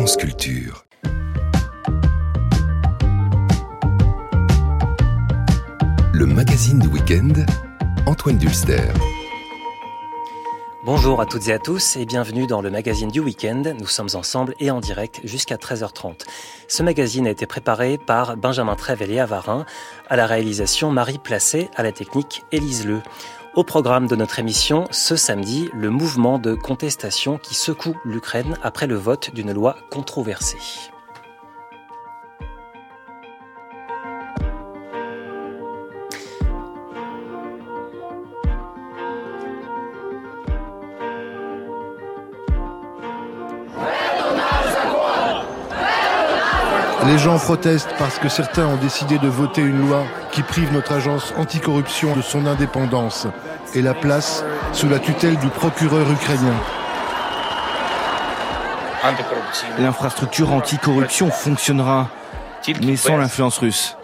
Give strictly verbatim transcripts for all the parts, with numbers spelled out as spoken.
France Culture. Le magazine du week-end, Antoine Dulster. Bonjour à toutes et à tous et bienvenue dans le magazine du week-end. Nous sommes ensemble et en direct jusqu'à treize heures trente. Ce magazine a été préparé par Benjamin Trèves et Léa Varin, à la réalisation Marie Placé, à la technique Élise Leu. Au programme de notre émission, ce samedi, le mouvement de contestation qui secoue l'Ukraine après le vote d'une loi controversée. Les gens protestent parce que certains ont décidé de voter une loi qui prive notre agence anticorruption de son indépendance et la place sous la tutelle du procureur ukrainien. L'infrastructure anticorruption fonctionnera, mais sans l'influence russe.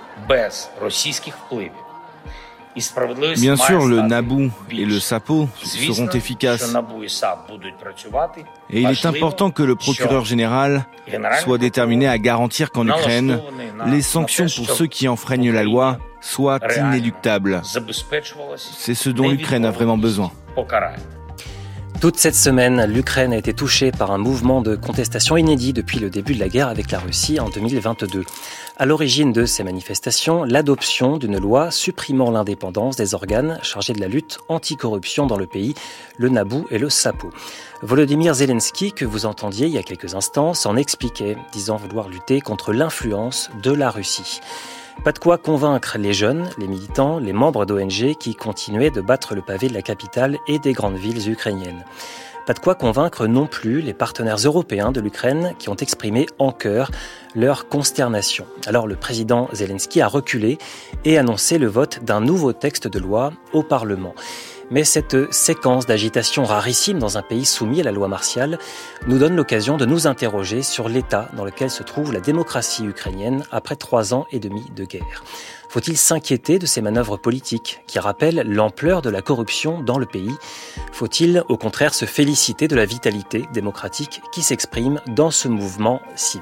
Bien sûr, le Naboo et le Sapo seront efficaces. Et il est important que le procureur général soit déterminé à garantir qu'en Ukraine, les sanctions pour ceux qui enfreignent la loi soient inéluctables. C'est ce dont l'Ukraine a vraiment besoin. Toute cette semaine, l'Ukraine a été touchée par un mouvement de contestation inédit depuis le début de la guerre avec la Russie en deux mille vingt-deux. À l'origine de ces manifestations, l'adoption d'une loi supprimant l'indépendance des organes chargés de la lutte anticorruption dans le pays, le Naboo et le Sapo. Volodymyr Zelensky, que vous entendiez il y a quelques instants, s'en expliquait, disant vouloir lutter contre l'influence de la Russie. Pas de quoi convaincre les jeunes, les militants, les membres d'O N G qui continuaient de battre le pavé de la capitale et des grandes villes ukrainiennes. Pas de quoi convaincre non plus les partenaires européens de l'Ukraine qui ont exprimé en chœur leur consternation. Alors le président Zelensky a reculé et annoncé le vote d'un nouveau texte de loi au Parlement. Mais cette séquence d'agitation rarissime dans un pays soumis à la loi martiale nous donne l'occasion de nous interroger sur l'état dans lequel se trouve la démocratie ukrainienne après trois ans et demi de guerre. Faut-il s'inquiéter de ces manœuvres politiques qui rappellent l'ampleur de la corruption dans le pays ? Faut-il au contraire se féliciter de la vitalité démocratique qui s'exprime dans ce mouvement civique ?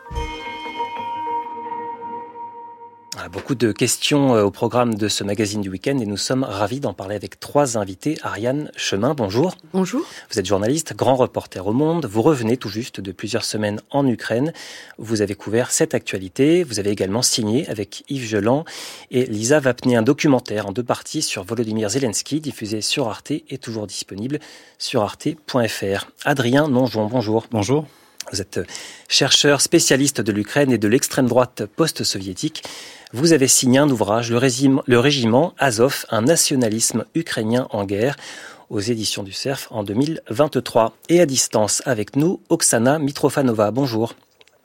Beaucoup de questions au programme de ce magazine du week-end et nous sommes ravis d'en parler avec trois invités. Ariane Chemin, bonjour. Bonjour. Vous êtes journaliste, grand reporter au Monde. Vous revenez tout juste de plusieurs semaines en Ukraine. Vous avez couvert cette actualité. Vous avez également signé avec Yves Geland et Lisa Vapné un documentaire en deux parties sur Volodymyr Zelensky, diffusé sur Arte et toujours disponible sur arte point f r. Adrien Nonjon, bonjour. Bonjour. Vous êtes chercheur spécialiste de l'Ukraine et de l'extrême droite post-soviétique. Vous avez signé un ouvrage, le, régime, le régiment Azov, un nationalisme ukrainien en guerre, aux éditions du Cerf en deux mille vingt-trois. Et à distance avec nous, Oksana Mitrofanova. Bonjour.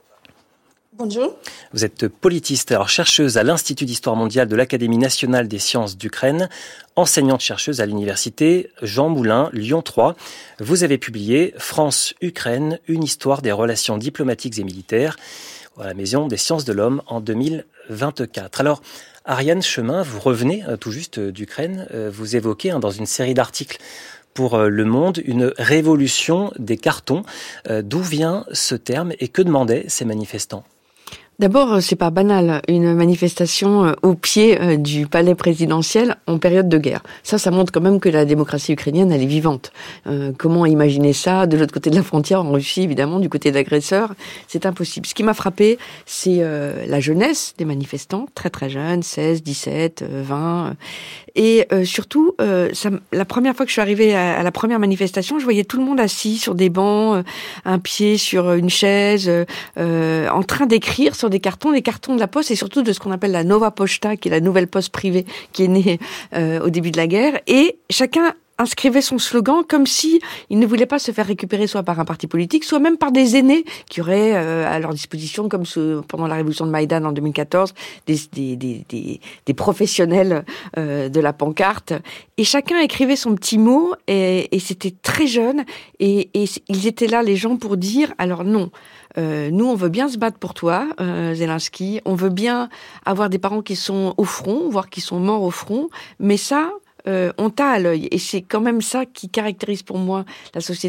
Bonjour. Vous êtes politiste, alors chercheuse à l'Institut d'Histoire mondiale de l'Académie nationale des sciences d'Ukraine, enseignante-chercheuse à l'université Jean Moulin, Lyon trois. Vous avez publié « France-Ukraine, une histoire des relations diplomatiques et militaires » à la Maison des sciences de l'homme en deux mille vingt-quatre. Alors, Ariane Chemin, vous revenez tout juste d'Ukraine, vous évoquez dans une série d'articles pour Le Monde une révolution des cartons. D'où vient ce terme et que demandaient ces manifestants ? D'abord, c'est pas banal, une manifestation au pied du palais présidentiel en période de guerre. Ça, ça montre quand même que la démocratie ukrainienne, elle est vivante. Euh, comment imaginer ça de l'autre côté de la frontière, en Russie, évidemment, du côté de l'agresseur ? C'est impossible. Ce qui m'a frappé, c'est euh, la jeunesse des manifestants, très très jeunes, seize, dix-sept, vingt. Et euh, surtout, euh, ça, la première fois que je suis arrivée à, à la première manifestation, je voyais tout le monde assis sur des bancs, euh, un pied sur une chaise, euh, en train d'écrire sur des cartons, des cartons de la poste et surtout de ce qu'on appelle la Nova Pochta, qui est la nouvelle poste privée qui est née euh, au début de la guerre. Et chacun inscrivait son slogan comme si il ne voulait pas se faire récupérer soit par un parti politique, soit même par des aînés qui auraient euh, à leur disposition, comme ce, pendant la révolution de Maïdan en deux mille quatorze, des, des, des, des, des professionnels euh, de la pancarte. Et chacun écrivait son petit mot et, et c'était très jeune. Et, et ils étaient là, les gens, pour dire, alors non, Euh, nous, on veut bien se battre pour toi, euh, Zelensky. On veut bien avoir des parents qui sont au front, voire qui sont morts au front. Mais ça, euh, on t'a à l'œil. Et c'est quand même ça qui caractérise pour moi la société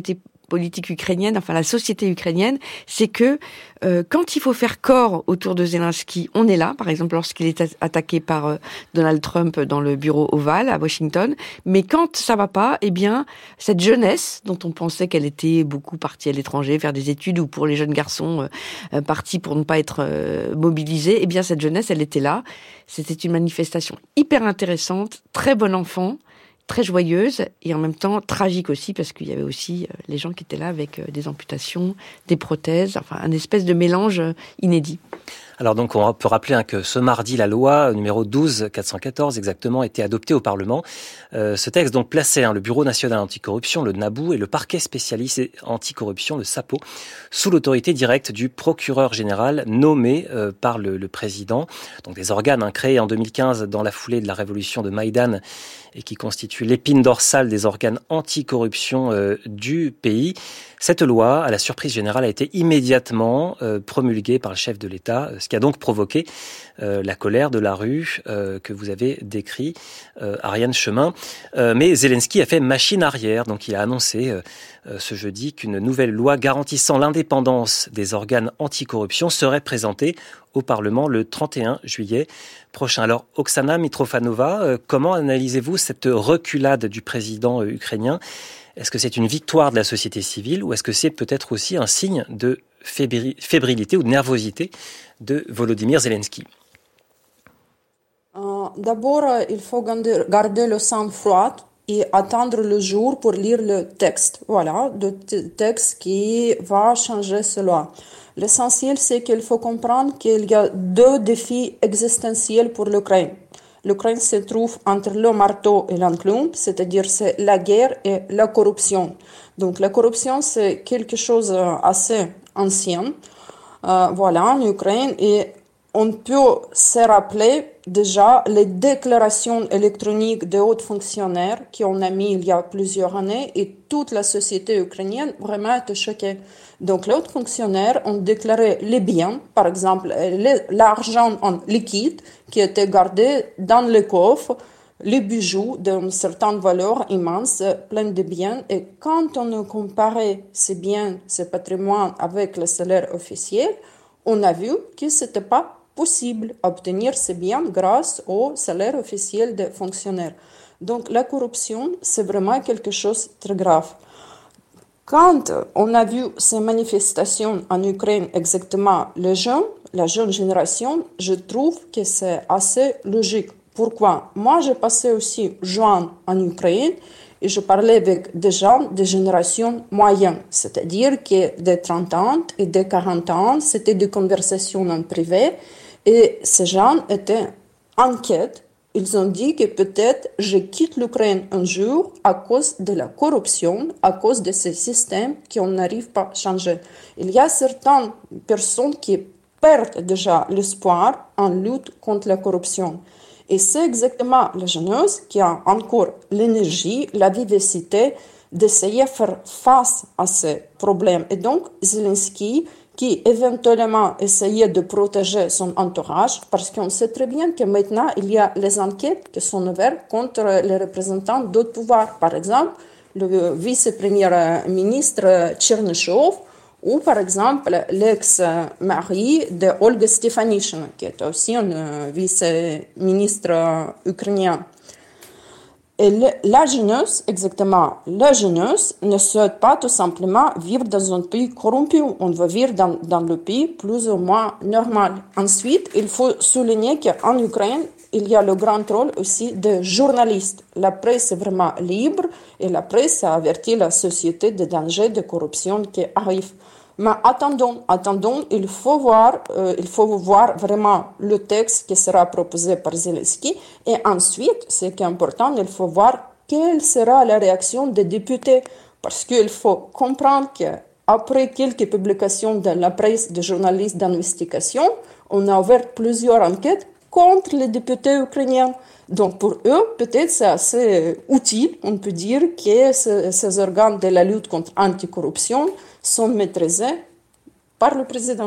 politique ukrainienne, enfin la société ukrainienne, c'est que euh, quand il faut faire corps autour de Zelensky, on est là, par exemple lorsqu'il est attaqué par euh, Donald Trump dans le bureau ovale à Washington, mais quand ça va pas, eh bien cette jeunesse dont on pensait qu'elle était beaucoup partie à l'étranger faire des études, ou pour les jeunes garçons euh, partis pour ne pas être euh, mobilisés, eh bien cette jeunesse, elle était là. C'était une manifestation hyper intéressante, très bon enfant, très joyeuse et en même temps tragique aussi, parce qu'il y avait aussi euh, les gens qui étaient là avec euh, des amputations, des prothèses, enfin un espèce de mélange euh, inédit. Alors donc on peut rappeler hein, que ce mardi, la loi numéro douze mille quatre cent quatorze exactement était adoptée au Parlement. Euh, ce texte donc plaçait hein, le Bureau national anticorruption, le NABU, et le parquet spécialisé anticorruption, le SAPO, sous l'autorité directe du procureur général nommé euh, par le, le président. Donc des organes hein, créés en deux mille quinze dans la foulée de la révolution de Maïdan et qui constituent l'épine dorsale des organes anticorruption euh, du pays. Cette loi, à la surprise générale, a été immédiatement euh, promulguée par le chef de l'État, ce qui a donc provoqué euh, la colère de la rue euh, que vous avez décrit, euh, Ariane Chemin. Euh, mais Zelensky a fait machine arrière, donc il a annoncé euh, ce jeudi qu'une nouvelle loi garantissant l'indépendance des organes anticorruption serait présentée au Parlement le trente et un juillet prochain. Alors, Oksana Mitrofanova, euh, comment analysez-vous cette reculade du président euh, ukrainien ? Est-ce que c'est une victoire de la société civile ou est-ce que c'est peut-être aussi un signe de fébrilité ou de nervosité de Volodymyr Zelensky ? euh, D'abord, il faut garder le sang-froid et attendre le jour pour lire le texte. Voilà, le t- texte qui va changer cela. L'essentiel, c'est qu'il faut comprendre qu'il y a deux défis existentiels pour l'Ukraine. L'Ukraine se trouve entre le marteau et l'enclume, c'est-à-dire c'est la guerre et la corruption. Donc la corruption, c'est quelque chose d'assez ancien, euh, voilà, en Ukraine, et on peut se rappeler déjà les déclarations électroniques de hauts fonctionnaires qu'on a mis il y a plusieurs années, et toute la société ukrainienne vraiment était choquée. Donc les hauts fonctionnaires ont déclaré les biens, par exemple les, l'argent en liquide qui était gardé dans les coffres, les bijoux d'une certaine valeur immense, plein de biens. Et quand on a comparé ces biens, ces patrimoines avec le salaire officiel, on a vu que ce n'était pas possible d'obtenir ces biens grâce au salaire officiel des fonctionnaires. Donc la corruption, c'est vraiment quelque chose de très grave. Quand on a vu ces manifestations en Ukraine, exactement les jeunes, la jeune génération, je trouve que c'est assez logique. Pourquoi ? Moi, j'ai passé aussi juin en Ukraine et je parlais avec des gens de génération moyenne, c'est-à-dire que des trente ans et des quarante ans, c'était des conversations en privé et ces gens étaient en quête. Ils ont dit que peut-être je quitte l'Ukraine un jour à cause de la corruption, à cause de ces systèmes qu'on n'arrive pas à changer. Il y a certaines personnes qui perdent déjà l'espoir en lutte contre la corruption. Et c'est exactement la jeunesse qui a encore l'énergie, la vivacité d'essayer de faire face à ces problèmes. Et donc, Zelensky, qui éventuellement essayait de protéger son entourage, parce qu'on sait très bien que maintenant, il y a les enquêtes qui sont ouvertes contre les représentants d'autres pouvoirs. Par exemple, le vice-premier ministre Tchernyshov, ou par exemple l'ex-mari de Olga Stefanishyna, qui est aussi un vice-ministre ukrainien. Et la jeunesse, exactement, la jeunesse ne souhaite pas tout simplement vivre dans un pays corrompu. On veut vivre dans, dans le pays plus ou moins normal. Ensuite, il faut souligner qu'en Ukraine, il y a le grand rôle aussi des journalistes. La presse est vraiment libre et la presse a averti la société des dangers de corruption qui arrivent. Mais attendons, attendons, il faut voir, euh, il faut voir vraiment le texte qui sera proposé par Zelensky. Et ensuite, ce qui est important, il faut voir quelle sera la réaction des députés. Parce qu'il faut comprendre qu'après quelques publications dans la presse de journalistes d'investigation, on a ouvert plusieurs enquêtes contre les députés ukrainiens. Donc pour eux, peut-être c'est assez utile, on peut dire, que ces, ces organes de la lutte contre l'anticorruption sont maîtrisés par le président.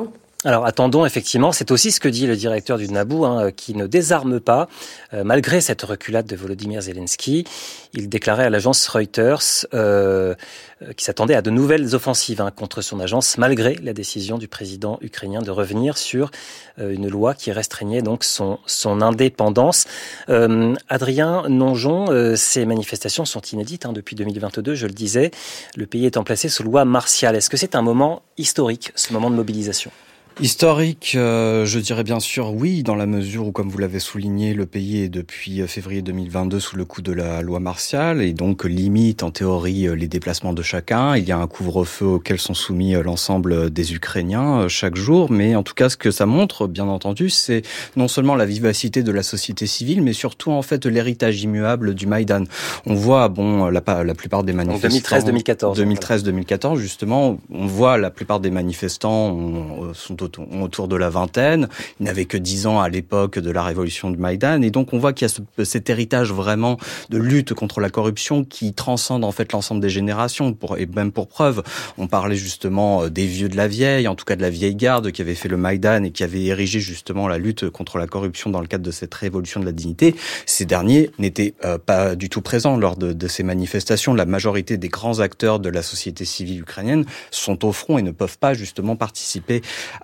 Alors attendons, effectivement, c'est aussi ce que dit le directeur du Naboo, hein, qui ne désarme pas, euh, malgré cette reculade de Volodymyr Zelensky. Il déclarait à l'agence Reuters euh, qu'il s'attendait à de nouvelles offensives hein, contre son agence, malgré la décision du président ukrainien de revenir sur euh, une loi qui restreignait donc son, son indépendance. Euh, Adrien Nonjon, euh, ces manifestations sont inédites hein, depuis deux mille vingt-deux, je le disais. Le pays étant placé sous loi martiale. Est-ce que c'est un moment historique, ce moment de mobilisation ? Historique, euh, je dirais bien sûr oui, dans la mesure où, comme vous l'avez souligné, le pays est depuis février deux mille vingt-deux sous le coup de la loi martiale et donc limite en théorie les déplacements de chacun. Il y a un couvre-feu auquel sont soumis l'ensemble des Ukrainiens chaque jour, mais en tout cas ce que ça montre, bien entendu, c'est non seulement la vivacité de la société civile, mais surtout en fait l'héritage immuable du Maïdan. On voit, bon, la, la plupart des manifestants... deux mille treize deux mille quatorze. deux mille treize deux mille quatorze, justement, on voit la plupart des manifestants on, sont autour de la vingtaine. Ils n'avaient que dix ans à l'époque de la révolution de Maïdan. Et donc, on voit qu'il y a ce, cet héritage vraiment de lutte contre la corruption qui transcende en fait l'ensemble des générations. Pour, et même pour preuve, on parlait justement des vieux de la vieille, en tout cas de la vieille garde qui avait fait le Maïdan et qui avait érigé justement la lutte contre la corruption dans le cadre de cette révolution de la dignité. Ces derniers n'étaient euh, pas du tout présents lors de, de ces manifestations. La majorité des grands acteurs de la société civile ukrainienne sont au front et ne peuvent pas justement participer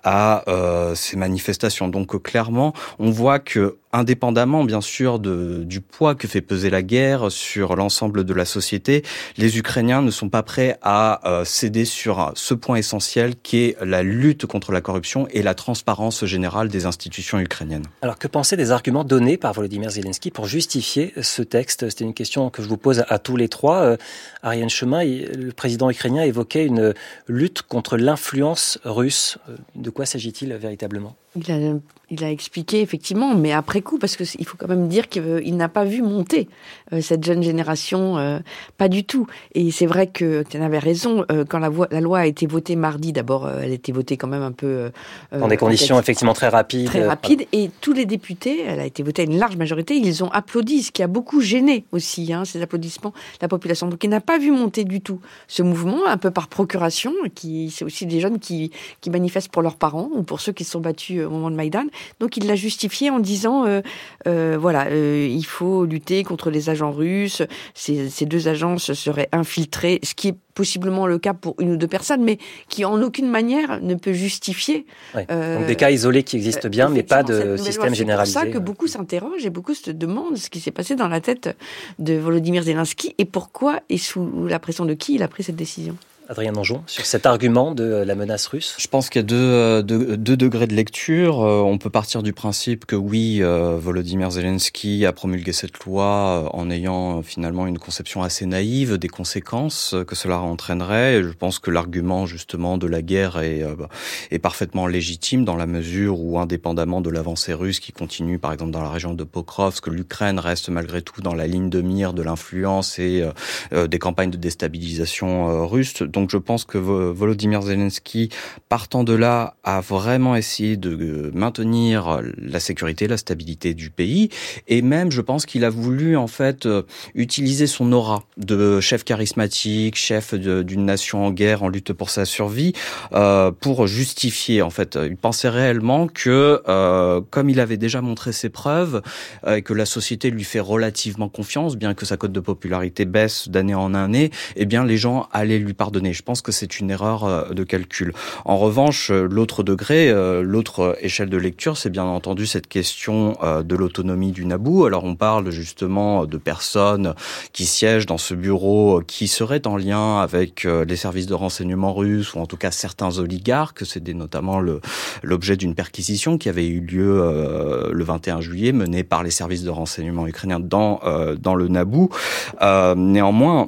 à Euh, ces manifestations. Donc euh, clairement, on voit que indépendamment bien sûr de, du poids que fait peser la guerre sur l'ensemble de la société, les Ukrainiens ne sont pas prêts à euh, céder sur ce point essentiel qui est la lutte contre la corruption et la transparence générale des institutions ukrainiennes. Alors que penser des arguments donnés par Volodymyr Zelensky pour justifier ce texte ? C'était une question que je vous pose à tous les trois. Euh, Ariane Chemin, le président ukrainien évoquait une lutte contre l'influence russe. De quoi s'agit-il véritablement ? Il a, il a expliqué effectivement, mais après coup, parce qu'il faut quand même dire qu'il n'a pas vu monter euh, cette jeune génération, euh, pas du tout. Et c'est vrai que tu en avais raison, euh, quand la, voie, la loi a été votée mardi, d'abord euh, elle a été votée quand même un peu... Euh, Dans des conditions fait, effectivement très rapides. Très rapides, et tous les députés, elle a été votée à une large majorité, ils ont applaudi, ce qui a beaucoup gêné aussi, hein, ces applaudissements, la population. Donc il n'a pas vu monter du tout ce mouvement, un peu par procuration, qui c'est aussi des jeunes qui, qui manifestent pour leurs parents, ou pour ceux qui se sont battus au moment de Maïdan. Donc il l'a justifié en disant euh, euh, voilà, euh, il faut lutter contre les agents russes, ces, ces deux agences seraient infiltrées, ce qui est possiblement le cas pour une ou deux personnes, mais qui en aucune manière ne peut justifier. Ouais. Euh, Donc des cas isolés qui existent bien, mais pas de système généralisé. C'est pour ça que beaucoup s'interrogent et beaucoup se demandent ce qui s'est passé dans la tête de Volodymyr Zelensky et pourquoi et sous la pression de qui il a pris cette décision. Adrien Nonjon, sur cet argument de la menace russe ? Je pense qu'il y a deux, deux, deux degrés de lecture. Euh, on peut partir du principe que oui, euh, Volodymyr Zelensky a promulgué cette loi euh, en ayant euh, finalement une conception assez naïve des conséquences que cela entraînerait. Et je pense que l'argument justement de la guerre est, euh, est parfaitement légitime dans la mesure où, indépendamment de l'avancée russe qui continue par exemple dans la région de Pokrovsk, l'Ukraine reste malgré tout dans la ligne de mire de l'influence et euh, des campagnes de déstabilisation euh, russes. Donc je pense que Volodymyr Zelensky, partant de là, a vraiment essayé de maintenir la sécurité, la stabilité du pays. Et même, je pense qu'il a voulu, en fait, utiliser son aura de chef charismatique, chef de, d'une nation en guerre, en lutte pour sa survie, euh, pour justifier, en fait. Il pensait réellement que, euh, comme il avait déjà montré ses preuves, euh, et que la société lui fait relativement confiance, bien que sa cote de popularité baisse d'année en année, eh bien, les gens allaient lui pardonner. Je pense que c'est une erreur de calcul. En revanche, l'autre degré, l'autre échelle de lecture, c'est bien entendu cette question de l'autonomie du Naboo. Alors on parle justement de personnes qui siègent dans ce bureau qui seraient en lien avec les services de renseignement russes ou en tout cas certains oligarques. C'était notamment le, l'objet d'une perquisition qui avait eu lieu euh, le vingt et un juillet, menée par les services de renseignement ukrainiens dans, euh, dans le Naboo. Euh, néanmoins,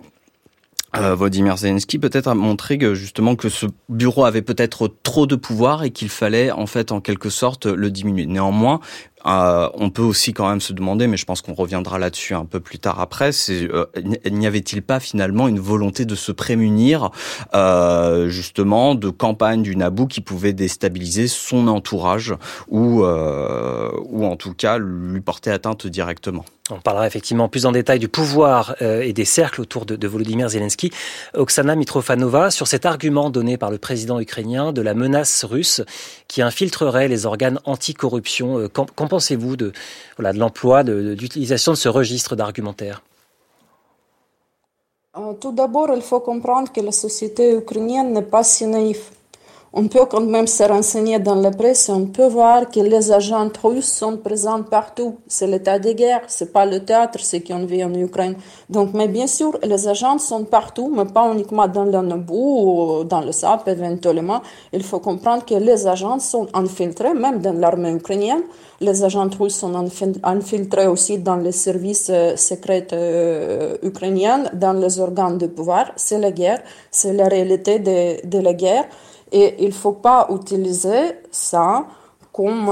Euh, Volodymyr Zelensky peut-être a montré que justement que ce bureau avait peut-être trop de pouvoir et qu'il fallait en fait en quelque sorte le diminuer. Néanmoins, Euh, on peut aussi quand même se demander, mais je pense qu'on reviendra là-dessus un peu plus tard après, c'est, euh, n'y avait-il pas finalement une volonté de se prémunir euh, justement de campagnes du Naboo qui pouvaient déstabiliser son entourage ou, euh, ou en tout cas lui porter atteinte directement? On parlera effectivement plus en détail du pouvoir euh, et des cercles autour de, de Volodymyr Zelensky. Oksana Mitrofanova, sur cet argument donné par le président ukrainien de la menace russe qui infiltrerait les organes anticorruption, euh, qu'en, qu'en pensez-vous de, voilà, de l'emploi, de, de l'utilisation de ce registre d'argumentaire? euh, Tout d'abord, il faut comprendre que la société ukrainienne n'est pas si naïve. On peut quand même se renseigner dans la presse et on peut voir que les agents russes sont présents partout. C'est l'état de guerre, c'est pas le théâtre, ce qu'on vit en Ukraine. Donc, mais bien sûr, les agents sont partout, mais pas uniquement dans le Naboo ou dans le S A P éventuellement. Il faut comprendre que les agents sont infiltrés, même dans l'armée ukrainienne. Les agents russes sont infiltrés aussi dans les services euh, secrets euh, ukrainiens, dans les organes de pouvoir. C'est la guerre, c'est la réalité de, de la guerre. Et il ne faut pas utiliser ça comme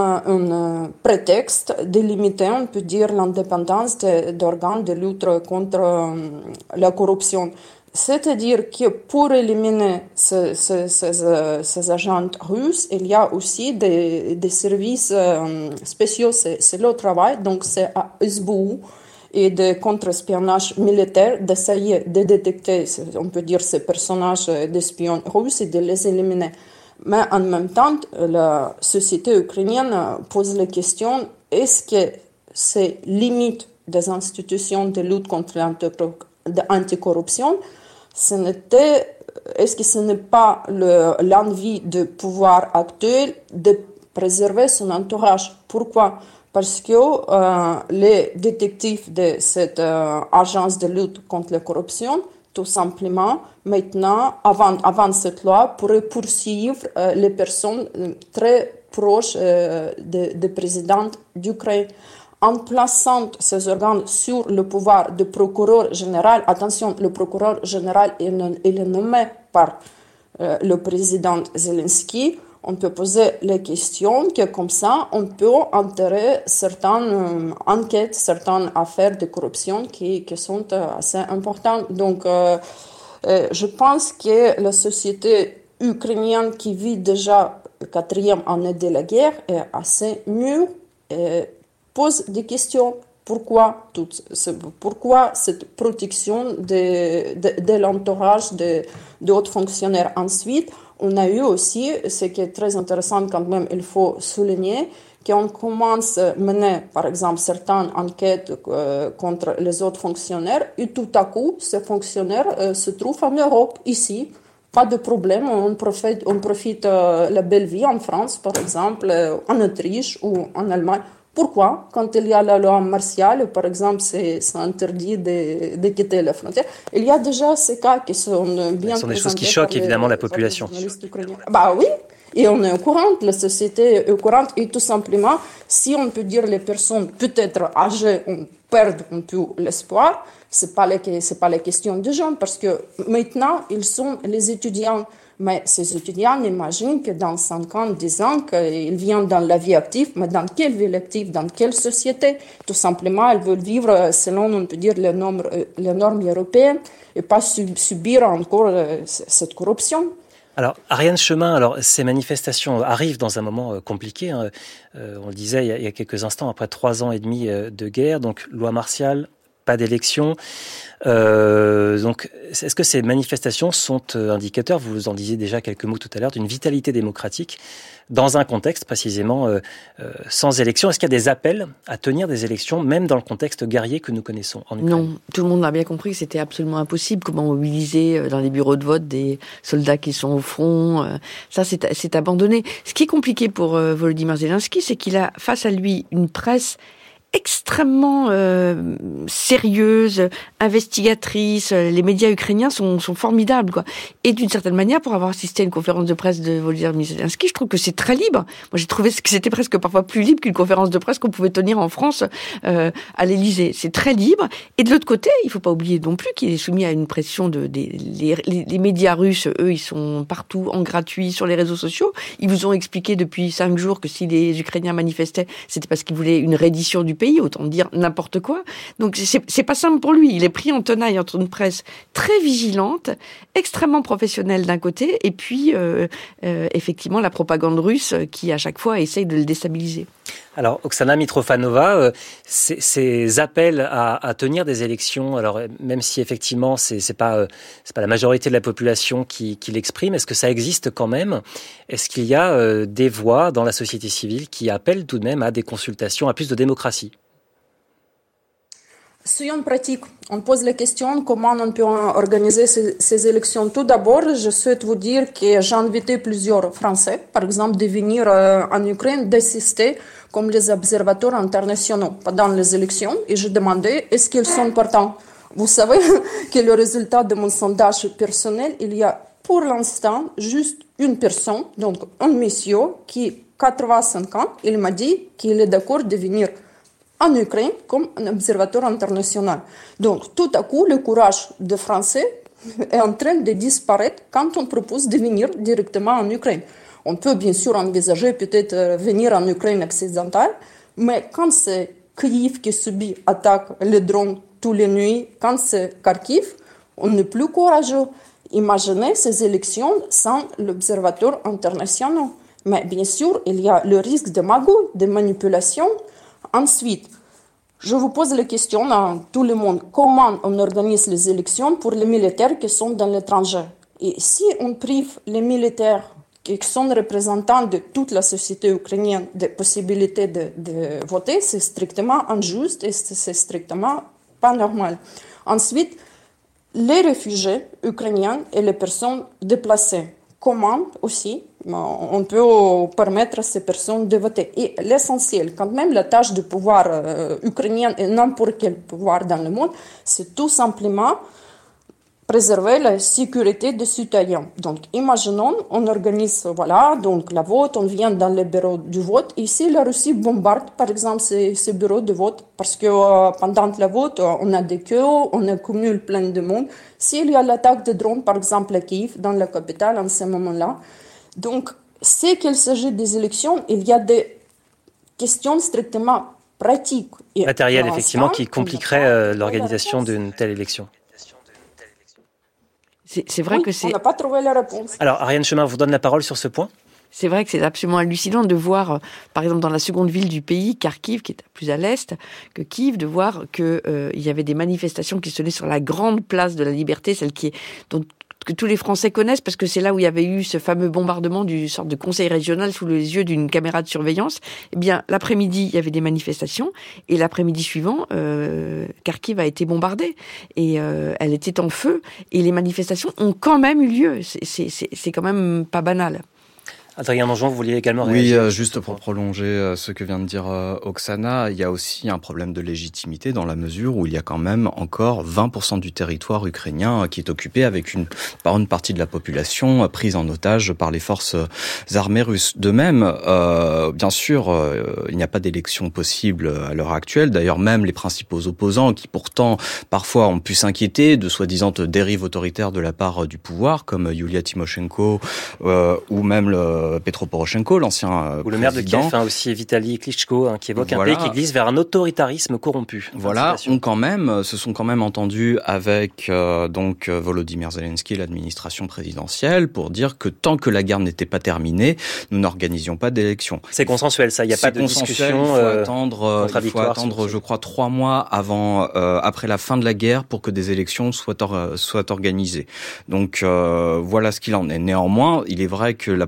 un prétexte de limiter, on peut dire, l'indépendance d'organes de lutte contre la corruption. C'est-à-dire que pour éliminer ces, ces, ces, ces agents russes, il y a aussi des, des services spéciaux, c'est, c'est le travail, donc c'est à S B U et de contre-espionnage militaire, d'essayer de détecter, on peut dire, ces personnages d'espions russes et de les éliminer. Mais en même temps, la société ukrainienne pose la question, est-ce que ces limites des institutions de lutte contre l'anticorruption, ce n'était, est-ce que ce n'est pas le, l'envie de pouvoir actuel de préserver son entourage? Pourquoi? Parce que euh, les détectives de cette euh, agence de lutte contre la corruption, tout simplement, maintenant, avant, avant cette loi, pourraient poursuivre euh, les personnes très proches euh, de, de président d'Ukraine. En plaçant ces organes sur le pouvoir du procureur général, attention, le procureur général il, il est nommé par euh, le président Zelensky. On peut poser les questions que comme ça, on peut enterrer certaines euh, enquêtes, certaines affaires de corruption qui, qui sont euh, assez importantes. Donc, euh, euh, je pense que la société ukrainienne qui vit déjà la quatrième année de la guerre est assez mûre et pose des questions. Pourquoi, tout, pourquoi cette protection de, de, de l'entourage de, de hauts fonctionnaires? Ensuite, on a eu aussi, ce qui est très intéressant quand même, il faut souligner, qu'on commence à mener, par exemple, certaines enquêtes euh, contre les autres fonctionnaires, et tout à coup, ces fonctionnaires euh, se trouvent en Europe, ici. Pas de problème, on profite, on profite euh, la belle vie en France, par exemple, euh, en Autriche ou en Allemagne. Pourquoi? Quand il y a la loi martiale, par exemple, c'est, c'est interdit de, de quitter la frontière. Il y a déjà ces cas qui sont bien Ce sont des choses qui choquent évidemment la population. Bah oui, et on est au courant, la société est au courant, et tout simplement, si on peut dire les personnes peut-être âgées, on perd un peu l'espoir, c'est pas les, c'est pas la question des jeunes, parce que maintenant, ils sont les étudiants. Mais ces étudiants imaginent que dans cinq ans, dix ans, qu'ils viennent dans la vie active, mais dans quelle vie active, dans quelle société? Tout simplement, ils veulent vivre selon, on peut dire, les normes, les normes européennes et pas subir encore cette corruption. Alors, Ariane Chemin, alors ces manifestations arrivent dans un moment compliqué. Hein. Euh, on le disait il y, a, il y a quelques instants, après trois ans et demi de guerre, donc loi martiale, pas d'élection. Euh, donc, est-ce que ces manifestations sont indicateurs, vous en disiez déjà quelques mots tout à l'heure, d'une vitalité démocratique dans un contexte précisément euh, euh, sans élection? Est-ce qu'il y a des appels à tenir des élections, même dans le contexte guerrier que nous connaissons en Ukraine? Non, tout le monde a bien compris que c'était absolument impossible. Comment mobiliser dans les bureaux de vote des soldats qui sont au front, euh, ça c'est, c'est abandonné. Ce qui est compliqué pour euh, Volodymyr Zelensky, c'est qu'il a face à lui une presse extrêmement euh, sérieuse, investigatrice. Les médias ukrainiens sont, sont formidables, quoi. Et d'une certaine manière, pour avoir assisté à une conférence de presse de Volodymyr Zelensky, je trouve que c'est très libre. Moi, j'ai trouvé que c'était presque parfois plus libre qu'une conférence de presse qu'on pouvait tenir en France euh, à l'Élysée. C'est très libre. Et de l'autre côté, il faut pas oublier non plus qu'il est soumis à une pression de des les, les, les médias russes. Eux, ils sont partout en gratuit sur les réseaux sociaux. Ils vous ont expliqué depuis cinq jours que si les Ukrainiens manifestaient, c'était parce qu'ils voulaient une reddition du pays, autant dire n'importe quoi. Donc c'est, c'est pas simple pour lui. Il est pris en tenaille entre une presse très vigilante, extrêmement professionnelle d'un côté, et puis euh, euh, effectivement la propagande russe qui à chaque fois essaye de le déstabiliser. Alors, Oksana Mitrofanova, euh, ces, ces appels à, à tenir des élections, alors même si effectivement c'est, c'est pas euh, c'est pas la majorité de la population qui, qui l'exprime, est-ce que ça existe quand même ? Est-ce qu'il y a euh, des voix dans la société civile qui appellent tout de même à des consultations, à plus de démocratie ? Soyons pratiques. On pose la question comment on peut organiser ces, ces élections. Tout d'abord, je souhaite vous dire que j'ai invité plusieurs Français, par exemple, de venir euh, en Ukraine, d'assister comme les observateurs internationaux pendant les élections. Et je demandais, est-ce qu'ils sont partants ? Vous savez que le résultat de mon sondage personnel, il y a pour l'instant juste une personne, donc un monsieur qui a quatre-vingt-cinq ans, il m'a dit qu'il est d'accord de venir en Ukraine comme un observateur international. Donc, tout à coup, le courage des Français est en train de disparaître quand on propose de venir directement en Ukraine. On peut bien sûr envisager peut-être venir en Ukraine occidentale, mais quand c'est Kyiv qui subit attaque, les drones tous les nuits, quand c'est Kharkiv, on n'est plus courageux. Imaginez ces élections sans l'observateur international. Mais bien sûr, il y a le risque de magouille, de manipulation. Ensuite, je vous pose la question à tout le monde. Comment on organise les élections pour les militaires qui sont dans l'étranger ? Et si on prive les militaires qui sont représentants de toute la société ukrainienne des possibilités de, de voter, c'est strictement injuste et c'est strictement pas normal. Ensuite, les réfugiés ukrainiens et les personnes déplacées. Comment aussi on peut permettre à ces personnes de voter. Et l'essentiel, quand même, la tâche du pouvoir euh, ukrainien et n'importe quel pouvoir dans le monde, c'est tout simplement préserver la sécurité des citoyens. Donc, imaginons, on organise, voilà, donc la vote, on vient dans le bureau du vote. Ici, la Russie bombarde, par exemple, ces, ces bureaux de vote parce que euh, pendant la vote, on a des queues, on accumule plein de monde. S'il y a l'attaque de drones, par exemple, à Kiev, dans la capitale, en ce moment-là, donc, c'est qu'il s'agit des élections, il y a des questions strictement pratiques. Et matériel, effectivement, qui compliquerait euh, l'organisation d'une telle élection. C'est, c'est vrai oui, que c'est... on n'a pas trouvé la réponse. Alors, Ariane Chemin vous donne la parole sur ce point. C'est vrai que c'est absolument hallucinant de voir, euh, par exemple, dans la seconde ville du pays, Kharkiv, qui est plus à l'est que Kiev, de voir que euh, il y avait des manifestations qui se tenaient sur la grande place de la Liberté, celle qui est dont que tous les Français connaissent parce que c'est là où il y avait eu ce fameux bombardement du sorte de conseil régional sous les yeux d'une caméra de surveillance. Eh bien, l'après-midi, il y avait des manifestations et l'après-midi suivant, euh, Kharkiv a été bombardée et euh, elle était en feu et les manifestations ont quand même eu lieu. C'est, c'est, c'est, c'est quand même pas banal. Adrien Mangeon, vous vouliez également oui, réagir ? Oui, juste pour prolonger euh, ce que vient de dire euh, Oksana, il y a aussi un problème de légitimité dans la mesure où il y a quand même encore vingt pour cent du territoire ukrainien qui est occupé avec une, par une partie de la population prise en otage par les forces armées russes. De même, euh, bien sûr, euh, il n'y a pas d'élection possible à l'heure actuelle. D'ailleurs, même les principaux opposants qui pourtant parfois ont pu s'inquiéter de soi-disant dérives autoritaires de la part du pouvoir, comme Yulia Tymoshenko euh, ou même le Petro Poroshenko, l'ancien président. Ou le maire de Kiev, hein, aussi Vitaly Klitschko, hein, qui évoque voilà. un pays qui glisse vers un autoritarisme corrompu. Voilà, on quand même, se sont quand même entendus avec euh, donc Volodymyr Zelensky, l'administration présidentielle, pour dire que tant que la guerre n'était pas terminée, nous n'organisions pas d'élection. C'est consensuel, ça. Il n'y a C'est pas de discussion. Il faut euh, attendre, il faut attendre, je crois, trois mois avant, euh, après la fin de la guerre, pour que des élections soient or, soient organisées. Donc euh, voilà ce qu'il en est. Néanmoins, il est vrai que la population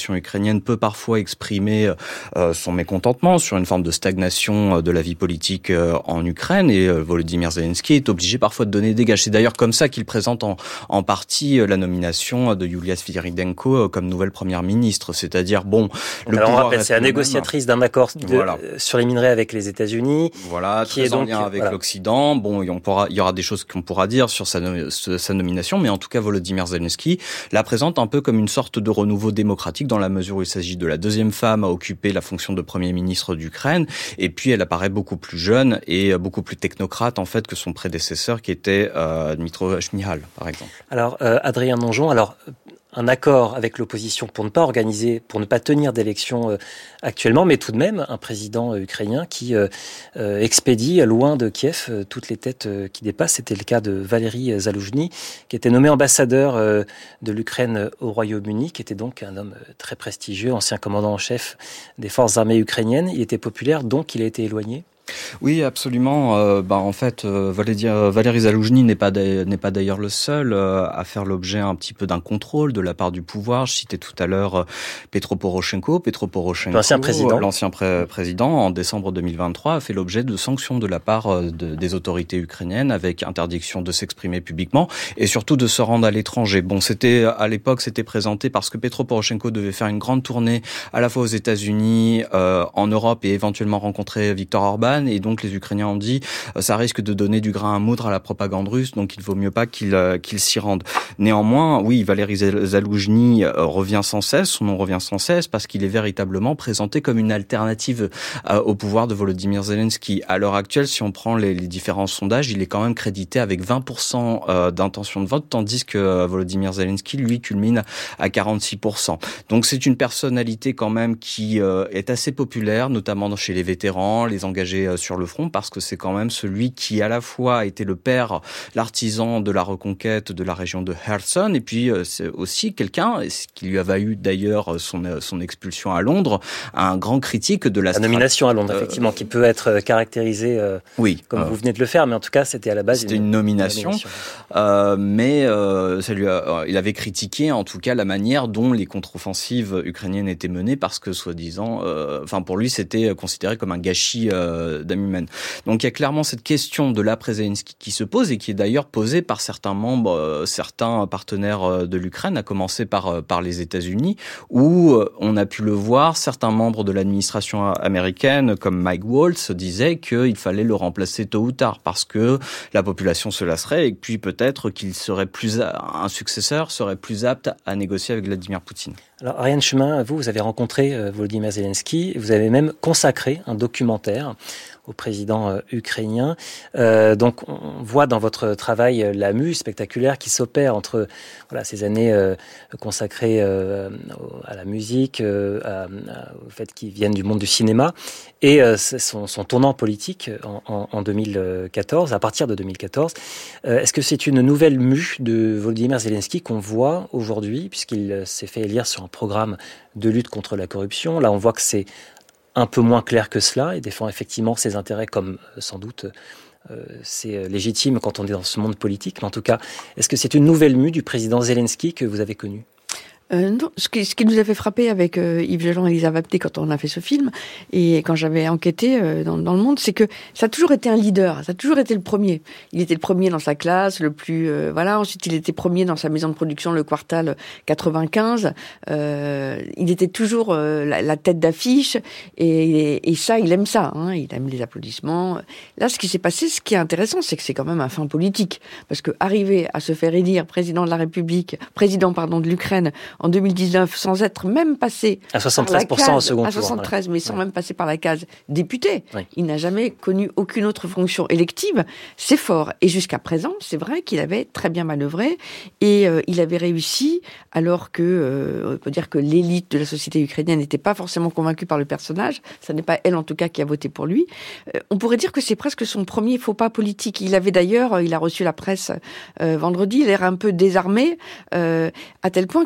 population ukrainienne peut parfois exprimer euh, son mécontentement sur une forme de stagnation de la vie politique euh, en Ukraine, et euh, Volodymyr Zelensky est obligé parfois de donner des gages. C'est d'ailleurs comme ça qu'il présente en, en partie euh, la nomination de Yulia Sviridenko euh, comme nouvelle première ministre. C'est-à-dire, bon... Le Alors on rappelle, c'est la négociatrice d'un accord de, voilà. sur les minerais avec les États-Unis. Voilà, qui très est donc, en lien avec voilà. l'Occident. Bon, on pourra, il y aura des choses qu'on pourra dire sur sa, sa nomination, mais en tout cas, Volodymyr Zelensky la présente un peu comme une sorte de renouveau démocratique dans la mesure où il s'agit de la deuxième femme à occuper la fonction de Premier ministre d'Ukraine. Et puis, elle apparaît beaucoup plus jeune et beaucoup plus technocrate, en fait, que son prédécesseur qui était euh, Dmytro Shmyhal, par exemple. Alors, euh, Adrien Donjon, alors... un accord avec l'opposition pour ne pas organiser, pour ne pas tenir d'élections euh, actuellement, mais tout de même un président euh, ukrainien qui euh, euh, expédie loin de Kiev euh, toutes les têtes euh, qui dépassent. C'était le cas de Valéry Zaloujny, qui était nommé ambassadeur euh, de l'Ukraine au Royaume-Uni, qui était donc un homme euh, très prestigieux, ancien commandant en chef des forces armées ukrainiennes. Il était populaire, donc il a été éloigné. Oui, absolument. Euh, bah, en fait, euh, Valéry, Valéry Zaloujny n'est pas n'est pas d'ailleurs le seul euh, à faire l'objet un petit peu d'un contrôle de la part du pouvoir. Je citais tout à l'heure euh, Petro Poroshenko. Petro Poroshenko, l'ancien président, l'ancien pré- président, en décembre deux mille vingt-trois, a fait l'objet de sanctions de la part euh, de, des autorités ukrainiennes, avec interdiction de s'exprimer publiquement et surtout de se rendre à l'étranger. Bon, c'était à l'époque, c'était présenté parce que Petro Poroshenko devait faire une grande tournée à la fois aux États-Unis, euh, en Europe et éventuellement rencontrer Viktor Orban. Et donc les Ukrainiens ont dit euh, ça risque de donner du grain à moudre à la propagande russe, donc il vaut mieux pas qu'ils euh, qu'ils s'y rendent. Néanmoins, oui, Valéry Zaloujny euh, revient sans cesse, son nom revient sans cesse parce qu'il est véritablement présenté comme une alternative euh, au pouvoir de Volodymyr Zelensky. À l'heure actuelle, si on prend les, les différents sondages, il est quand même crédité avec vingt pour cent euh, d'intention de vote, tandis que euh, Volodymyr Zelensky, lui, culmine à quarante-six pour cent. Donc c'est une personnalité quand même qui euh, est assez populaire, notamment chez les vétérans, les engagés sur le front, parce que c'est quand même celui qui à la fois a été le père, l'artisan de la reconquête de la région de Kherson, et puis c'est aussi quelqu'un, ce qui lui a valu d'ailleurs son, son expulsion à Londres, un grand critique de la... La nomination à Londres, euh, effectivement, qui peut être caractérisée euh, oui, comme euh, vous venez de le faire, mais en tout cas, c'était à la base c'était une, une nomination, une nomination. Euh, mais euh, ça lui a, il avait critiqué en tout cas la manière dont les contre-offensives ukrainiennes étaient menées, parce que soi-disant, euh, enfin pour lui, c'était considéré comme un gâchis euh, d'âme humaine. Donc il y a clairement cette question de l'après-Zelensky qui se pose et qui est d'ailleurs posée par certains membres, euh, certains partenaires de l'Ukraine, à commencer par, par les États-Unis, où euh, on a pu le voir, certains membres de l'administration américaine, comme Mike Waltz, disaient qu'il fallait le remplacer tôt ou tard parce que la population se lasserait et puis peut-être qu'il serait plus, un successeur serait plus apte à négocier avec Vladimir Poutine. Alors Ariane Chemin, vous, vous avez rencontré euh, Volodymyr Zelensky, vous avez même consacré un documentaire au président euh, ukrainien. Euh, donc on voit dans votre travail euh, la mue spectaculaire qui s'opère entre voilà, ces années euh, consacrées euh, à la musique, euh, à, à, au fait qu'ils viennent du monde du cinéma, et euh, son, son tournant politique en, en, en deux mille quatorze, à partir de deux mille quatorze. Euh, est-ce que c'est une nouvelle mue de Volodymyr Zelensky qu'on voit aujourd'hui, puisqu'il s'est fait élire sur un programme de lutte contre la corruption? Là, on voit que c'est un peu moins clair que cela et défend effectivement ses intérêts comme euh, sans doute euh, c'est légitime quand on est dans ce monde politique. Mais en tout cas, est-ce que c'est une nouvelle mue du président Zelensky que vous avez connue? Euh, non, ce qui, ce qui nous a fait frapper avec euh, Yves Geland et Lisa Wapté quand on a fait ce film, et quand j'avais enquêté euh, dans, dans le monde, c'est que ça a toujours été un leader, ça a toujours été le premier. Il était le premier dans sa classe, le plus... Euh, voilà, ensuite il était premier dans sa maison de production, le Quartal quatre-vingt-quinze. Euh, il était toujours euh, la, la tête d'affiche, et, et, et ça, il aime ça, hein, il aime les applaudissements. Là, ce qui s'est passé, ce qui est intéressant, c'est que c'est quand même un fin politique, parce que arriver à se faire élire président de la République, président, pardon, de l'Ukraine, en deux mille dix-neuf, sans être même passé à soixante-treize pour cent au second tour, à soixante-treize, ouais. mais sans ouais. même passer par la case député. Ouais. Il n'a jamais connu aucune autre fonction élective. C'est fort. Et jusqu'à présent, c'est vrai qu'il avait très bien manœuvré et euh, il avait réussi, alors que euh, on peut dire que l'élite de la société ukrainienne n'était pas forcément convaincue par le personnage. Ça n'est pas elle, en tout cas, qui a voté pour lui. Euh, on pourrait dire que c'est presque son premier faux pas politique. Il avait d'ailleurs, il a reçu la presse euh, vendredi, l'air un peu désarmé, euh, à tel point que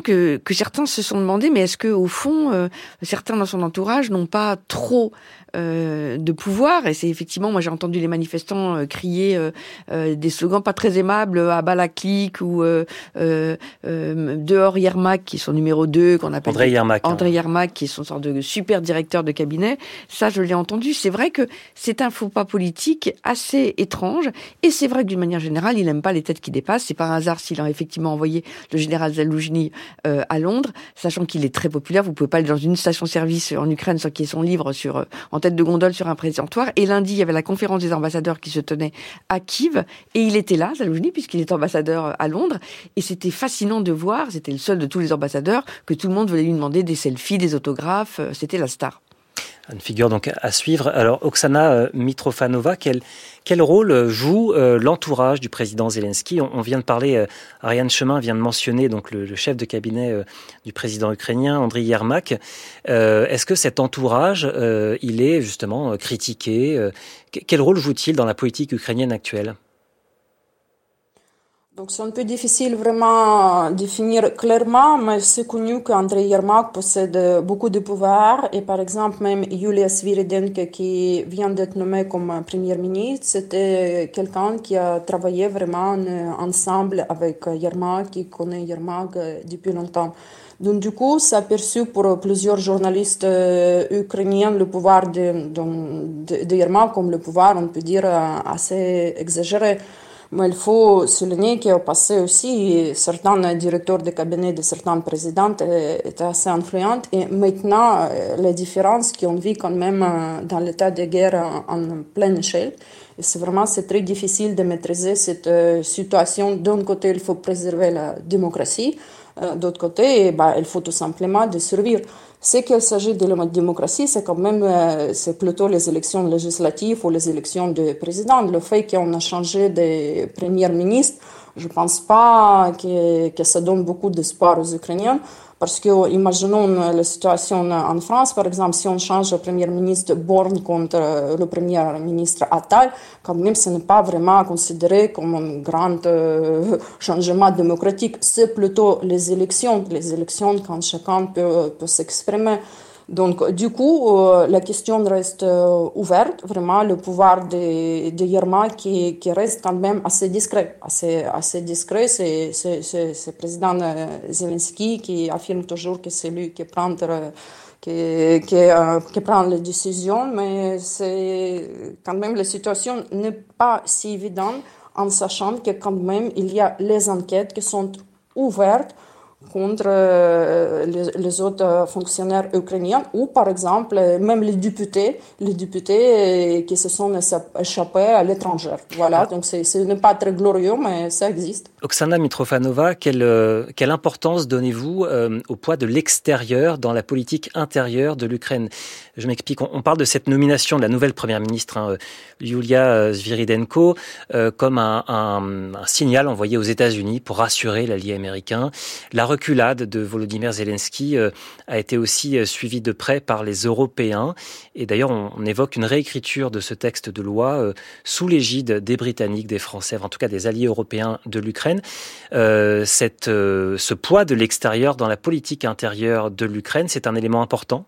que certains se sont demandé, mais est-ce que au fond, euh, certains dans son entourage n'ont pas trop euh, de pouvoir? Et c'est effectivement, moi j'ai entendu les manifestants euh, crier euh, euh, des slogans pas très aimables, à bas la clique ou euh, euh, euh, dehors Yermak, qui est son numéro deux, qu'on appelle André Yermak. André hein. Yermak, qui est son sorte de super directeur de cabinet. Ça, je l'ai entendu. C'est vrai que c'est un faux pas politique assez étrange. Et c'est vrai que d'une manière générale, il n'aime pas les têtes qui dépassent. C'est pas un hasard s'il a effectivement envoyé le général Zaloujny euh, à Londres, sachant qu'il est très populaire. Vous pouvez pas aller dans une station-service en Ukraine sans qu'il y ait son livre sur, euh, en tête de gondole sur un présentoir. Et lundi, il y avait la conférence des ambassadeurs qui se tenait à Kiev. Et il était là, Zaloujny, puisqu'il est ambassadeur à Londres. Et c'était fascinant de voir, c'était le seul de tous les ambassadeurs, que tout le monde voulait lui demander des selfies, des autographes. C'était la star. Une figure donc à suivre. Alors, Oksana Mitrofanova, quel, quel rôle joue euh, l'entourage du président Zelensky? on, on vient de parler, euh, Ariane Chemin vient de mentionner donc le, le chef de cabinet euh, du président ukrainien, Andriy Yermak. Euh, est-ce que cet entourage, euh, il est justement euh, critiqué? euh, Quel rôle joue-t-il dans la politique ukrainienne actuelle? Donc c'est un peu difficile vraiment à définir clairement, mais c'est connu qu'Andrei Yermak possède beaucoup de pouvoir et par exemple même Yulia Sviridenko qui vient d'être nommée comme première ministre, c'était quelqu'un qui a travaillé vraiment ensemble avec Yermak, qui connaît Yermak depuis longtemps. Donc du coup, ça a perçu pour plusieurs journalistes euh, ukrainiens le pouvoir de, de, de Yermak comme le pouvoir, on peut dire, assez exagéré. Mais il faut souligner qu'au passé aussi, certains directeurs de cabinet de certains présidents étaient assez influents. Et maintenant, les différences qu'on vit quand même dans l'état de guerre en pleine échelle. Et c'est vraiment c'est très difficile de maîtriser cette situation. D'un côté, il faut préserver la démocratie. D'autre côté, bah, il faut tout simplement de survivre. Ce qu'il s'agit de la démocratie, c'est quand même, euh, c'est plutôt les élections législatives ou les élections de président. Le fait qu'on a changé de premier ministre, je pense pas que, que ça donne beaucoup d'espoir aux Ukrainiens. Parce que, imaginons la situation en France, par exemple, si on change le premier ministre Borne contre le premier ministre Attal, quand même, ce n'est pas vraiment considéré comme un grand euh, changement démocratique. C'est plutôt les élections, les élections quand chacun peut, peut s'exprimer. Donc, du coup, euh, la question reste euh, ouverte. Vraiment, le pouvoir de, de Yermak qui, qui reste quand même assez discret. Assez, assez discret, c'est, c'est, c'est, c'est le président Zelensky qui affirme toujours que c'est lui qui prend, euh, qui, qui, euh, qui prend les décisions. Mais c'est, quand même, la situation n'est pas si évidente en sachant que quand même, il y a les enquêtes qui sont ouvertes contre euh, les, les autres fonctionnaires ukrainiens ou par exemple même les députés, les députés qui se sont échappés à l'étranger. Voilà, donc c'est, ce n'est pas très glorieux, mais ça existe. Oksana Mitrofanova, quelle, euh, quelle importance donnez-vous euh, au poids de l'extérieur dans la politique intérieure de l'Ukraine? Je m'explique, on, on parle de cette nomination de la nouvelle première ministre, hein, Yulia Sviridenko, euh, comme un, un, un signal envoyé aux États-Unis pour rassurer l'allié américain. La reculade de Volodymyr Zelensky euh, a été aussi euh, suivie de près par les Européens. Et d'ailleurs, on, on évoque une réécriture de ce texte de loi euh, sous l'égide des Britanniques, des Français, en tout cas des alliés européens de l'Ukraine. Euh, cette, euh, ce poids de l'extérieur dans la politique intérieure de l'Ukraine, c'est un élément important?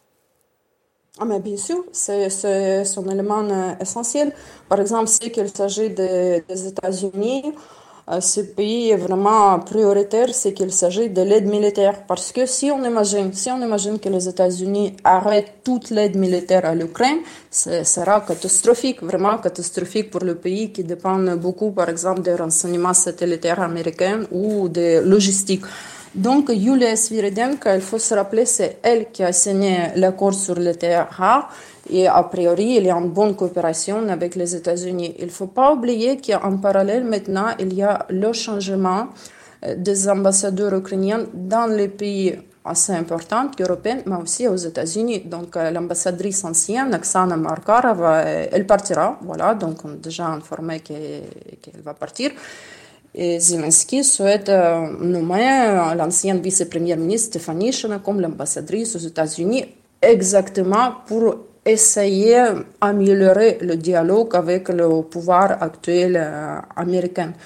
Ah, mais bien sûr, c'est, c'est, c'est un élément euh, essentiel. Par exemple, si qu'il s'agit de, des États-Unis, euh, ce pays est vraiment prioritaire, c'est qu'il s'agit de l'aide militaire. Parce que si on imagine, si on imagine que les États-Unis arrêtent toute l'aide militaire à l'Ukraine, ce sera catastrophique, vraiment catastrophique pour le pays qui dépend beaucoup, par exemple, des renseignements satellitaires américains ou de logistique. Donc, Yulia Sviridenko, il faut se rappeler, c'est elle qui a signé l'accord sur le T R A et a priori, il y a une bonne coopération avec les États-Unis. Il ne faut pas oublier qu'en parallèle, maintenant, il y a le changement des ambassadeurs ukrainiens dans les pays assez importants européens, mais aussi aux États-Unis. Donc, l'ambassadrice ancienne, Oksana Markarova, elle partira. Voilà, donc on est déjà informé qu'elle, qu'elle va partir. Et Zelensky souhaite euh, nommer l'ancienne vice-première ministre Stéphanie Shina comme l'ambassadrice aux États-Unis, exactement pour essayer d'améliorer le dialogue avec le pouvoir actuel euh, américain.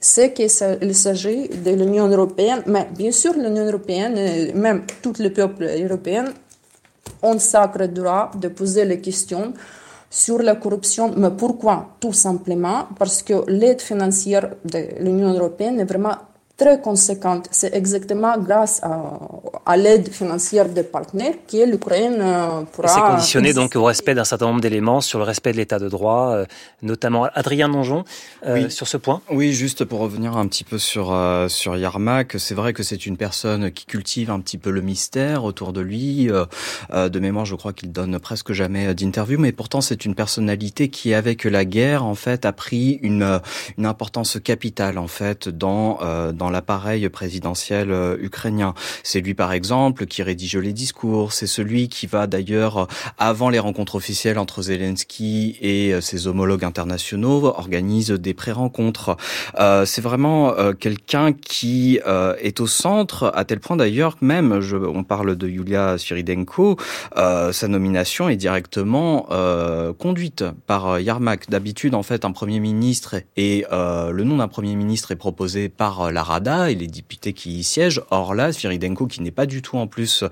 c'est qu'il s'agit de l'Union européenne, mais bien sûr l'Union européenne, même tout le peuple européen, ont le sacré droit de poser les questions sur la corruption. Mais pourquoi? Tout simplement parce que l'aide financière de l'Union européenne est vraiment très conséquente. C'est exactement grâce à, à l'aide financière des partenaires que l'Ukraine euh, pourra... C'est conditionné donc au respect d'un certain nombre d'éléments, sur le respect de l'état de droit, euh, notamment Adrien Nonjon, euh, oui. sur ce point. Oui, juste pour revenir un petit peu sur euh, sur Yermak, c'est vrai que c'est une personne qui cultive un petit peu le mystère autour de lui. Euh, euh, de mémoire, je crois qu'il donne presque jamais d'interview, mais pourtant c'est une personnalité qui, avec la guerre, en fait, a pris une une importance capitale en fait dans euh, dans dans l'appareil présidentiel euh, ukrainien. C'est lui, par exemple, qui rédige les discours. C'est celui qui va, d'ailleurs, avant les rencontres officielles entre Zelensky et euh, ses homologues internationaux, organise des pré-rencontres. Euh, c'est vraiment euh, quelqu'un qui euh, est au centre, à tel point, d'ailleurs, même, je, on parle de Yulia Sviridenko, euh, sa nomination est directement euh, conduite par Yermak. D'habitude, en fait, un Premier ministre et euh, le nom d'un Premier ministre est proposé par la Rada et les députés qui y siègent. Or là, Sviridenko, qui n'est pas du tout en plus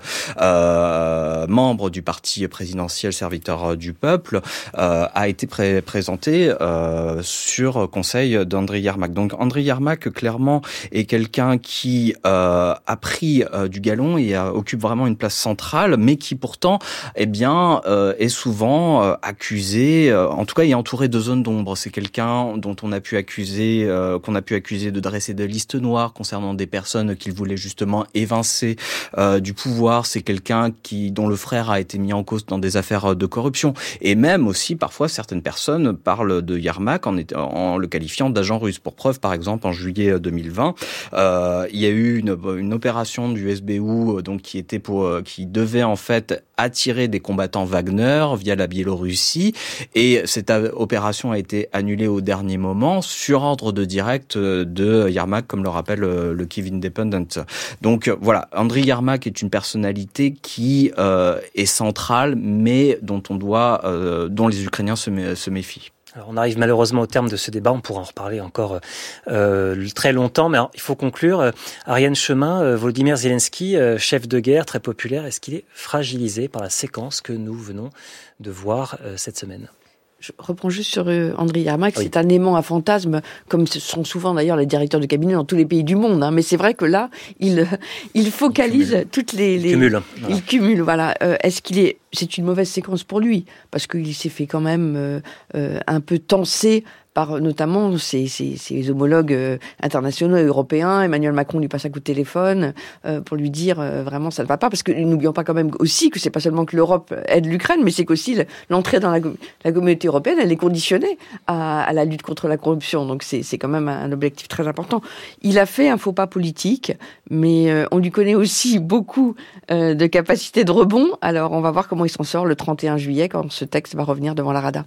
euh, membre du parti présidentiel serviteur du peuple, euh, a été pré- présenté euh, sur conseil d'Andriy Yermak. Donc Andriy Yermak, clairement, est quelqu'un qui euh, a pris euh, du galon et euh, occupe vraiment une place centrale, mais qui pourtant, eh bien, euh, est souvent euh, accusé, euh, en tout cas, est entouré de zones d'ombre. C'est quelqu'un dont on a pu accuser, euh, qu'on a pu accuser de dresser des listes noires concernant des personnes qu'il voulait justement évincer euh, du pouvoir. C'est quelqu'un qui dont le frère a été mis en cause dans des affaires de corruption. Et même aussi, parfois, certaines personnes parlent de Yermak en, en le qualifiant d'agent russe. Pour preuve, par exemple, en juillet deux mille vingt, euh, il y a eu une, une opération du S B U donc qui était pour, qui devait en fait attirer des combattants Wagner via la Biélorussie, et cette opération a été annulée au dernier moment sur ordre de direct de Yermak, comme le rappelle le Kyiv Independent. Donc voilà, Andriy Yermak est une personnalité qui euh, est centrale, mais dont on doit, euh, dont les Ukrainiens se, mé- se méfient. Alors on arrive malheureusement au terme de ce débat, on pourra en reparler encore euh, très longtemps, mais alors, il faut conclure. Euh, Ariane Chemin, euh, Volodymyr Zelensky, euh, chef de guerre très populaire, est-ce qu'il est fragilisé par la séquence que nous venons de voir euh, cette semaine ? Je reprends juste sur euh, Andriy Yermak, oui. C'est un aimant à fantasmes, comme ce sont souvent d'ailleurs les directeurs de cabinet dans tous les pays du monde. Hein. Mais c'est vrai que là, il, il focalise il toutes les... les... Il cumule. Voilà. Il cumule, voilà. Euh, est-ce qu'il est... C'est une mauvaise séquence pour lui, parce qu'il s'est fait quand même euh, euh, un peu tenser par notamment ses, ses, ses homologues euh, internationaux et européens. Emmanuel Macron lui passe un coup de téléphone euh, pour lui dire euh, vraiment ça ne va pas, parce que n'oublions pas quand même aussi que c'est pas seulement que l'Europe aide l'Ukraine, mais c'est qu'aussi l'entrée dans la, la communauté européenne, elle est conditionnée à, à la lutte contre la corruption. Donc c'est, c'est quand même un objectif très important. Il a fait un faux pas politique, mais euh, on lui connaît aussi beaucoup euh, de capacité de rebond. Alors on va voir comment il s'en sort le trente et un juillet quand ce texte va revenir devant la Rada.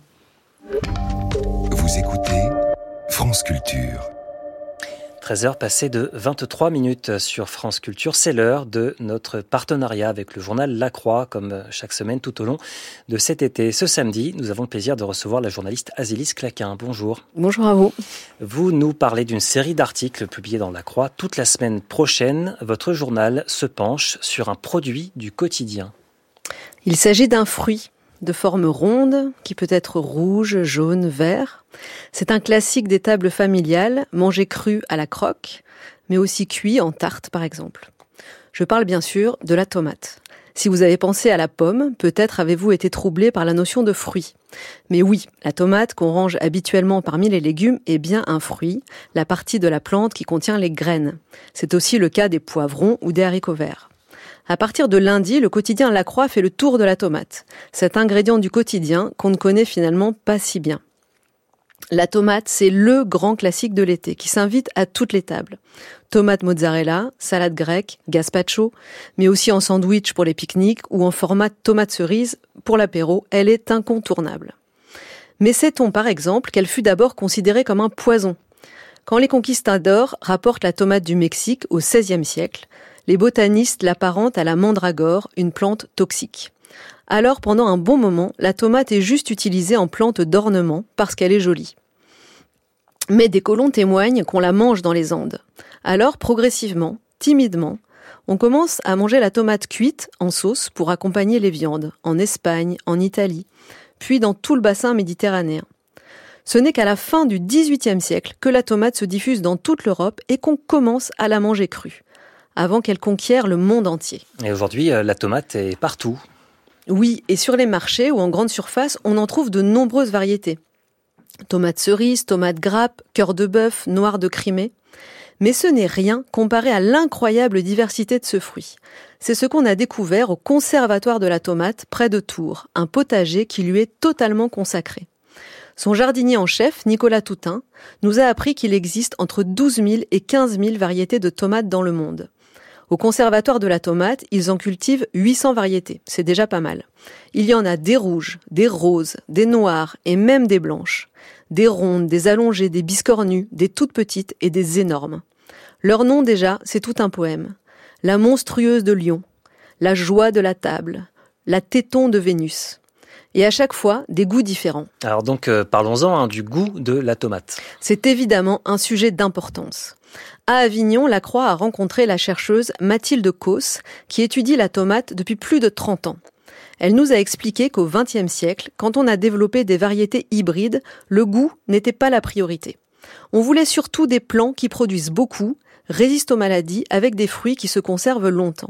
Vous écoutez France Culture. treize heures passées de vingt-trois minutes sur France Culture. C'est l'heure de notre partenariat avec le journal La Croix, comme chaque semaine tout au long de cet été. Ce samedi, nous avons le plaisir de recevoir la journaliste Azélis Claquin. Bonjour. Bonjour à vous. Vous nous parlez d'une série d'articles publiés dans La Croix. Toute la semaine prochaine, votre journal se penche sur un produit du quotidien. Il s'agit d'un fruit de forme ronde, qui peut être rouge, jaune, vert. C'est un classique des tables familiales, mangé cru à la croque, mais aussi cuit en tarte par exemple. Je parle bien sûr de la tomate. Si vous avez pensé à la pomme, peut-être avez-vous été troublé par la notion de fruit. Mais oui, la tomate qu'on range habituellement parmi les légumes est bien un fruit, la partie de la plante qui contient les graines. C'est aussi le cas des poivrons ou des haricots verts. À partir de lundi, le quotidien La Croix fait le tour de la tomate, cet ingrédient du quotidien qu'on ne connaît finalement pas si bien. La tomate, c'est le grand classique de l'été qui s'invite à toutes les tables. Tomate mozzarella, salade grecque, gazpacho, mais aussi en sandwich pour les pique-niques ou en format tomate cerise pour l'apéro, elle est incontournable. Mais sait-on par exemple qu'elle fut d'abord considérée comme un poison ? Quand les conquistadors rapportent la tomate du Mexique au seizième siècle, les botanistes l'apparentent à la mandragore, une plante toxique. Alors, pendant un bon moment, la tomate est juste utilisée en plante d'ornement parce qu'elle est jolie. Mais des colons témoignent qu'on la mange dans les Andes. Alors, progressivement, timidement, on commence à manger la tomate cuite en sauce pour accompagner les viandes, en Espagne, en Italie, puis dans tout le bassin méditerranéen. Ce n'est qu'à la fin du dix-huitième siècle que la tomate se diffuse dans toute l'Europe et qu'on commence à la manger crue, avant qu'elle conquiert le monde entier. Et aujourd'hui, la tomate est partout. Oui, et sur les marchés ou en grande surface, on en trouve de nombreuses variétés. Tomates cerises, tomates grappes, cœur de bœuf, noir de Crimée. Mais ce n'est rien comparé à l'incroyable diversité de ce fruit. C'est ce qu'on a découvert au Conservatoire de la tomate, près de Tours, un potager qui lui est totalement consacré. Son jardinier en chef, Nicolas Toutain, nous a appris qu'il existe entre douze mille et quinze mille variétés de tomates dans le monde. Au Conservatoire de la tomate, ils en cultivent huit cents variétés, c'est déjà pas mal. Il y en a des rouges, des roses, des noires et même des blanches. Des rondes, des allongées, des biscornues, des toutes petites et des énormes. Leur nom déjà, c'est tout un poème. La monstrueuse de Lyon, la joie de la table, la téton de Vénus. Et à chaque fois, des goûts différents. Alors donc, euh, parlons-en hein, du goût de la tomate. C'est évidemment un sujet d'importance. À Avignon, la Croix a rencontré la chercheuse Mathilde Causse, qui étudie la tomate depuis plus de trente ans. Elle nous a expliqué qu'au vingtième siècle, quand on a développé des variétés hybrides, le goût n'était pas la priorité. On voulait surtout des plants qui produisent beaucoup, résistent aux maladies, avec des fruits qui se conservent longtemps.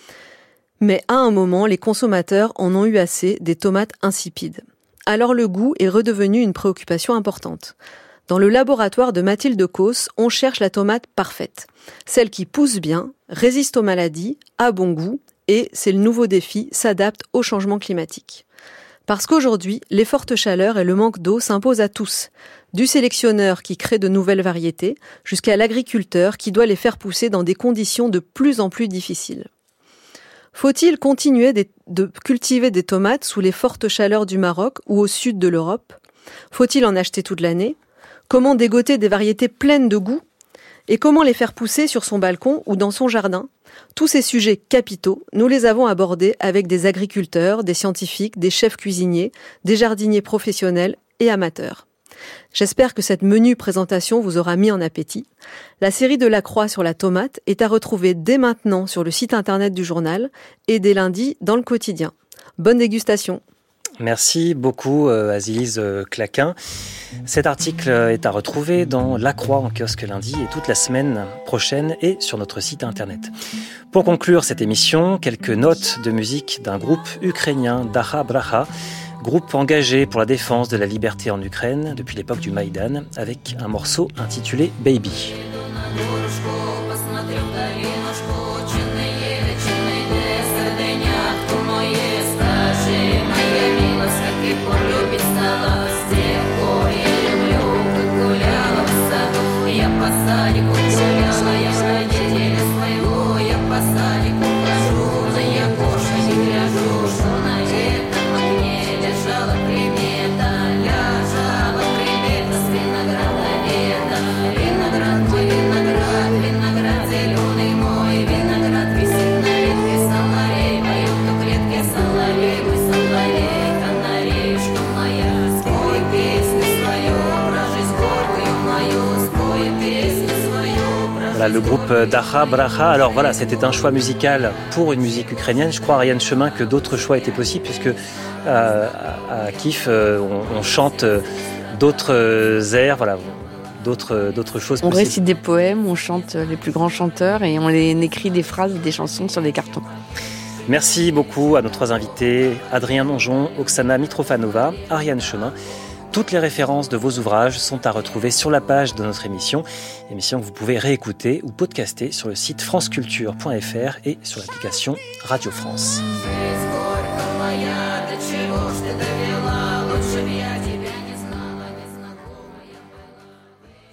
Mais à un moment, les consommateurs en ont eu assez des tomates insipides. Alors le goût est redevenu une préoccupation importante. Dans le laboratoire de Mathilde Causse, on cherche la tomate parfaite. Celle qui pousse bien, résiste aux maladies, a bon goût, et, c'est le nouveau défi, s'adapte au changement climatique. Parce qu'aujourd'hui, les fortes chaleurs et le manque d'eau s'imposent à tous. Du sélectionneur qui crée de nouvelles variétés, jusqu'à l'agriculteur qui doit les faire pousser dans des conditions de plus en plus difficiles. Faut-il continuer de cultiver des tomates sous les fortes chaleurs du Maroc ou au sud de l'Europe ? Faut-il en acheter toute l'année ? Comment dégoter des variétés pleines de goût ? Et comment les faire pousser sur son balcon ou dans son jardin ? Tous ces sujets capitaux, nous les avons abordés avec des agriculteurs, des scientifiques, des chefs cuisiniers, des jardiniers professionnels et amateurs. J'espère que cette menue présentation vous aura mis en appétit. La série de la Croix sur la tomate est à retrouver dès maintenant sur le site internet du journal et dès lundi dans le quotidien. Bonne dégustation. Merci beaucoup Azilise Claquin. Cet article est à retrouver dans La Croix en kiosque lundi et toute la semaine prochaine et sur notre site internet. Pour conclure cette émission, quelques notes de musique d'un groupe ukrainien, Daha Braha, groupe engagé pour la défense de la liberté en Ukraine depuis l'époque du Maïdan, avec un morceau intitulé Baby. Voilà, le groupe Daha Braha. Alors voilà, c'était un choix musical pour une musique ukrainienne. Je crois, Ariane Chemin, que d'autres choix étaient possibles, puisque euh, à Kiev, euh, on, on chante d'autres airs, voilà, d'autres, d'autres choses on possibles. On récite des poèmes, on chante les plus grands chanteurs et on les écrit des phrases et des chansons sur des cartons. Merci beaucoup à nos trois invités, Adrien Nonjon, Oksana Mitrofanova, Ariane Chemin. Toutes les références de vos ouvrages sont à retrouver sur la page de notre émission, émission que vous pouvez réécouter ou podcaster sur le site franceculture point f r et sur l'application Radio France.